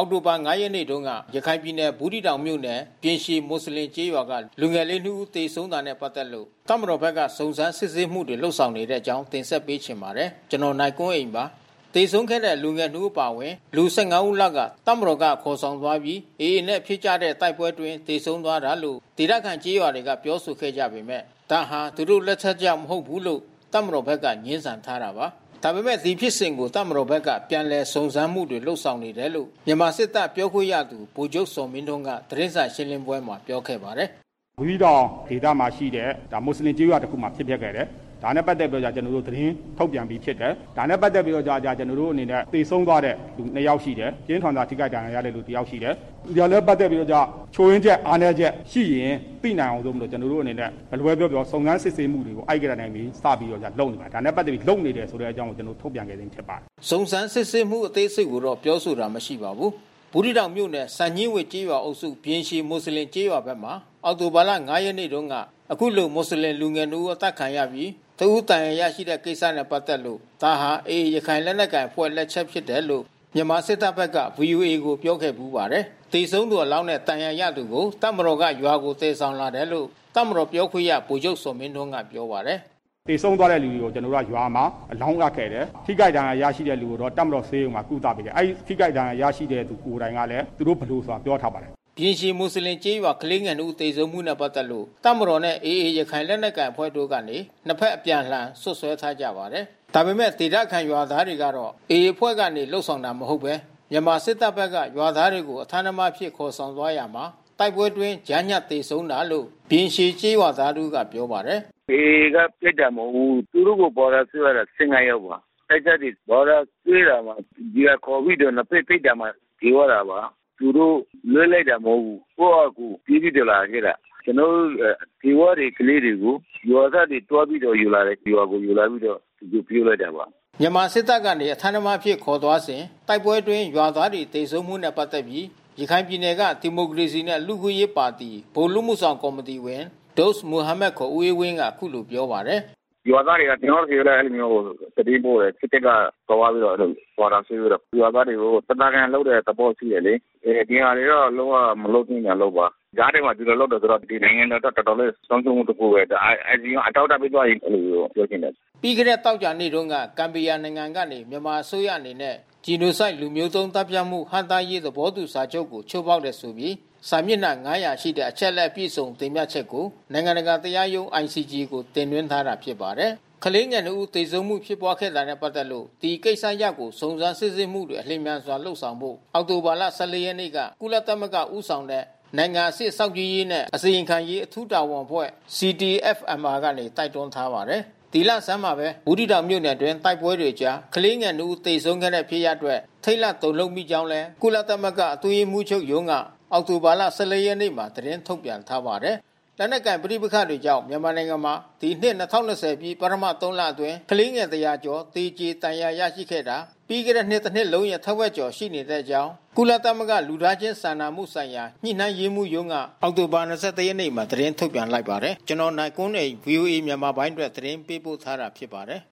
အောက်တိုဘာ9ရက်နေ့တုန်းကရခိုင်ပြည်နယ်ဘူးတီတောင်မြို့နယ်ပြင်ရှည်မွတ်စလင်ကျေးရွာကလူငယ်လေး2ဦးသေဆုံးတာနဲ့ပတ်သက်လို့တပ်မတော်ဘက်ကစုံစမ်းစစ်ဆေးမှုတွေလှုပ်ဆောင်နေတဲ့အကြောင်းတင်ဆက်ပေးချင်ပါတယ်။ကျွန်တော်နိုင်ကွန်းအိမ်ပါ။သေဆုံးခဲ့တဲ့လူငယ်2ဦးပါဝင်လူ15ဦးလောက်ကတပ်မတော်ကခေါ်ဆောင်သွားပြီးအေအေနဲ့ဖြစ်ကြတဲ့တိုက်ပွဲတွင်သေဆုံးသွားတာလို့ဒေသခံကျေးရွာတွေကပြောဆိုခဲ့ကြပေမဲ့ဒါဟာသူတို့လက်ချက်ကြောင့်မဟုတ်ဘူးလို့တပ်မတော်ဘက်ကညှင်းဆန်ထားတာပါ။ဒါပေမဲ့ဒီဖြစ်စဉ်ကိုတပ်မတော်ဘက်ကပြန်လည်စုံစမ်းမှုတွေလှုပ်ဆောင်နေတယ်လို့မြန်မာစစ်တပ်ပြောခွင့်ရသူဗိုလ်ချုပ်စောမင်းထွန်းကသတင်းစာရှင်းလင်းပွဲမှာပြောခဲ့ပါတယ်။ဘူးတီတောင်ဒေသမှာရှိတဲ့မွတ်စလင်ကျေးရွာတစ်ခုမှာဖြစ်ပျက်ခဲ့တယ်။ဒါနဲ့ပတ်သက်ပြီးတော့ကျွန်တော်တို့သတင်းထုတ်ပြန်ပြီးဖြစ်တယ်။ဒါနဲ့ပတ်သက်ပြီးတော့ကျွန်တော်တို့အနေနဲ့သေဆုံးသွားတဲ့လူ2ယောက်ရှိတယ်။ကျင်းထွန်သာထိခိုက်ဒဏ်ရာရတဲ့လူ1ယောက်ရှိတယ်။ဒီလည်းပတ်သက်ပြီးတော့ချိုးရင်းချက်အားနည်းချက်ရှိရင်သိနိုင်အောင်ဆိုလို့ကျွန်တော်တို့အနေနဲ့ဘယ်လိုပဲပြောစုံစမ်းစစ်ဆေးမှုတွေကိုအိုက်ကရနိုင်ပြီးစပြီးတော့လုပ်နေပါဒါနဲ့ပတ်သက်ပြီးလုပ်နေတယ်ဆိုတဲ့အကြောင်းကိုကျွန်တော်ထုတ်ပြန်ခဲ့ခြင်းဖြစ်ပါတယ်။စုံစမ်းစစ်ဆေးမှုအသေးစိတ်ကိုတော့ပြောဆိုတာမရှိပါဘူး။ဘူးတီတောင်မြို့နယ်စံညင်းဝေကျေးရွာအုပ်စုပြင်ရှည်မွတ်စလင်ကျေးရွာဘက်မှာအောက်တိုဘာလ9ရက်နေ့တုန်းကအခုလိုမွတ်စလင်လူငယ်2ဦးအသက်ခံရပြီးသူတန်ရရှိတဲ့ကိစ္စနဲ့ပတ်သက်လို့ဒါဟာအေရခိုင်လက်နက်ကိုင်ဖွဲ့လက်ချက်ဖြစ်တယ်လို့မြန်မာစစ်တပ်ဘက်က VOA ကိုပြောခဲ့ပူးပါတယ်။တေဆုံးသူအလောင်းနဲ့တန်ရရသူကိုတပ်မတော်ကရွာကိုတေဆောင်လာတယ်လို့တပ်မတော်ပြောခွင့်ရဗိုလ်ချုပ်စောမင်းထွန်းကပြောပါတယ်။တေဆုံးသွားတဲ့လူတွေကိုကျွန်တော်တို့ကရွာမှာအလောင်းရခဲ့တယ်။ထိခိုက်ဒဏ်ရာရရှိတဲ့လူကိုတော့တပ်မတော်ဆေးရုံမှာကုသပေးတယ်။အဲဒီထိခိုက်ဒဏ်ရာရရှိတဲ့သူကိုယ်တိုင်ကလည်းသူတို့ဘလို့ဆိုတာပြောထားပါတယ်ပြင်ရှည်မွတ်စလင်ကျေးရွာကလေးငယ်တို့သေဆုံးမှုနဲ့ပတ်သက်လို့တပ်မတော်နဲ့အေအေရခိုင်လက်နက်ကိုင်အဖွဲ့တို့ကနေနှစ်ဖက်အပြန်လှန်ဆွဆွဲထားကြပါတယ်။ဒါပေမဲ့ဒေသခံရွာသားတွေကတော့အေအေအဖွဲ့ကနေလှုပ်ဆောင်တာမဟုတ်ပဲမြန်မာစစ်တပ်ဘက်ကရွာသားတွေကိုအထမ်းအမဖြစ်ခေါ်ဆောင်သွားရမှာတိုက်ပွဲတွင်ကြားညပ်သေဆုံးတာလို့ပြင်ရှည်ကျေးရွာသားတို့ကပြောပါတယ်။အေကပြစ်တယ်မဟုတ်ဘူးသူတို့ကိုပေါ်လာဆွဲရတာ15ရောက်ပါ။တိုက်ကြတယ်ပေါ်လာဆွဲတာမှာဒီကခေါ်ပြီးတော့နှစ်ဖက်ပြစ်တယ်မှာဒီဝတာပါ။သူတို့လွှဲလိုက်တာမဟုတ်ဘူးကိုယ့်အကူပြီးတယ်လာခဲ့တာကျွန်တော်ဒီဝါတွေကလေးတွေကိုရွာသားတွေတွားပြီးတော့ယူလာတယ်ရွာကိုယူလာပြီးတော့သူပြေးလိုက်တာပါမြန်မာစစ်တပ်ကနေအထမ်းအမဖြစ်ခေါ်သွားစဉ်တိုက်ပွဲတွင်ရွာသားတွေတေဆုံးမှုနဲ့ပတ်သက်ပြီးရခိုင်ပြည်နယ်ကဒီမိုကရေစီနဲ့လူ့ခွင့်ရေးပါတီဗိုလ်လူမှုဆောင်ကော်မတီဝင်ဒေါစ်မိုဟာမက်ခေါ်ဦးအေးဝင်းကအခုလိုပြောပါတယ်ရွာသားတွေကကျွန်တော်တို့လည်းအဲ့လိုမျိုးတတိပို့တယ်စစ်တပ်ကသွားပြီးတော့ပေါ်တာဆွေးပြီးတော့ရွာသားတွေကိုတနကန်လောက်တဲ့သဘောရှိတယ်လေဒီဟာတွေတော့လုံးဝမလုပ်နိုင်တာလို့ပါကြားထဲမှာဒီလိုလုပ်တော့ဆိုတော့ဒီနိုင်ငံတော်တော်တော်လေးစောင့်ရှောက်မှုတကူပဲအဲဒီအတောက်တပိသွားရင်လို့ပြောချင်တယ်ပြီးခဲ့တဲ့တောက်ကြနေ့တုန်းကကမ်ဘီယာနိုင်ငံကနေမြန်မာအစိုးရအနေနဲ့ဂျီနိုဆိုက်လူမျိုးတုံးတပ်ဖြတ်မှုဟန်တာရေးသဘောတူစာချုပ်ကိုချုပ်ပေါက်တယ်ဆိုပြီးစာမျက်နှာ900ရှိတဲ့အချက်လက်ပြည့်စုံတင်ပြချက်ကိုနိုင်ငံတကာတရားရုံး ICJ ကိုတင်သွင်းထားတာဖြစ်ပါတယ်။ကလေးငယ်2ဦးသေဆုံးမှုဖြစ်ပွားခဲ့တာနဲ့ပတ်သက်လို့ဒီကိစ္စရပ်ကိုစုံစမ်းစစ်ဆေးမှုတွေအလျင်မြန်စွာလှုပ်ဆောင်ဖို့အောက်တိုဘာလ14ရက်နေ့ကကုလသမဂ္ဂဦးဆောင်တဲ့နိုင်ငံအစစ်စောင့်ကြည့်ရေးနဲ့အစီရင်ခံရေးအထူးတာဝန်အဖွဲ့ CTFMR ကနေတိုက်တွန်းထားပါတယ်။ဒီလဆန်းမှာပဲဘူးတီတောင်မြို့နယ်တွင်တိုက်ပွဲတွေကြားကလေးငယ်2ဦးသေဆုံးခဲ့တဲ့ဖြစ်ရပ်အတွက်ထိတ်လန့်တုန်လှုပ်မိကြောင်းလဲကုလသမဂ္ဂအတွင်းရေးမှူးချုပ်ရုံးကအောက်တိုဘာလ14ရက်နေ့မှာသတင်းထုတ်ပြန်ထားပါတယ်။လက်နက်ကိုင်ပဋိပက္ခတွေကြောင့်မြန်မာနိုင်ငံမှာဒီနှစ်2020ပြည်ပထမ3လအတွင်းကလေးငယ်100ကျော်တေကျေတန်ရာရရှိခဲ့တာပြီးခဲ့တဲ့နှစ်တစ်နှစ်လုံးရဲ့ထက်ဝက်ကျော်ရှိနေတဲ့အကြောင်းကုလသမဂ္ဂလူသားချင်းစာနာမှုဆိုင်ရာညှိနှိုင်းရေးမှူးရုံးကအောက်တိုဘာ21ရက်နေ့မှာသတင်းထုတ်ပြန်လိုက်ပါတယ်။ကျွန်တော်နိုင်ကွန်းနေ VOA မြန်မာပိုင်းအတွက်သတင်းပေးပို့ထားတာဖြစ်ပါတယ်။